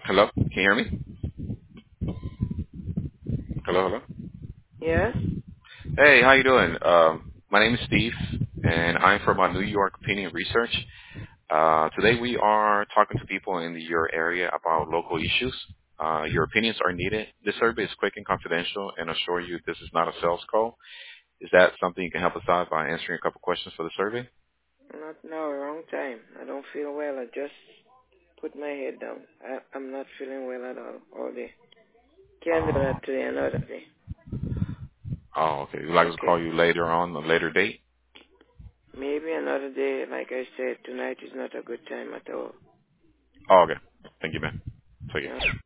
Hello? Can you hear me? Hello, hello? Yes? Hey, how you doing? My name is Steve, and I'm from New York Opinion Research. Today we are talking to people in your area about local issues. Your opinions are needed. This survey is quick and confidential, and I assure you this is not a sales call. Is that something you can help us out by answering a couple questions for the survey? Not now, wrong time. I don't feel well. I just put my head down. I'm not feeling well at all day. Can't do Oh, that today, another day. oh, okay. Would you like us to Okay? call you later on, a later date? Maybe another day. Like I said, tonight is not a good time at all. Oh, okay. Thank you, man. Take Yeah. it.